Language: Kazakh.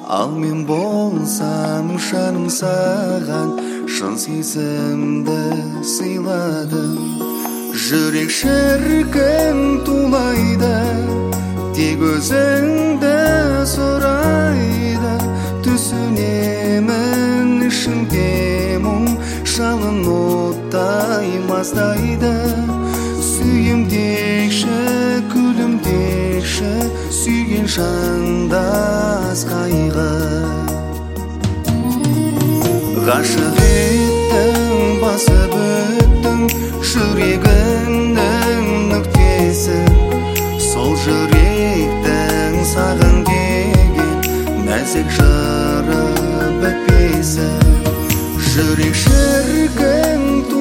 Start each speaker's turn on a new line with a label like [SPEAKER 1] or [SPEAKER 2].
[SPEAKER 1] Ал мен болсам жаным саған шын сезімді сыйладым. Жүрек шіркін тулайды, тек өзіңді сұрайды. Түсінемін ішіңде мұң, жалын оттай маздайды. Сүйем декші, күлім декші, сүйген жандас қайғы. Ғашық еттің, басып өттің, жүрегіңнің нүктесі. Сол жүректің саған деген нәзік жыры бітпесі. Жүрек шіркін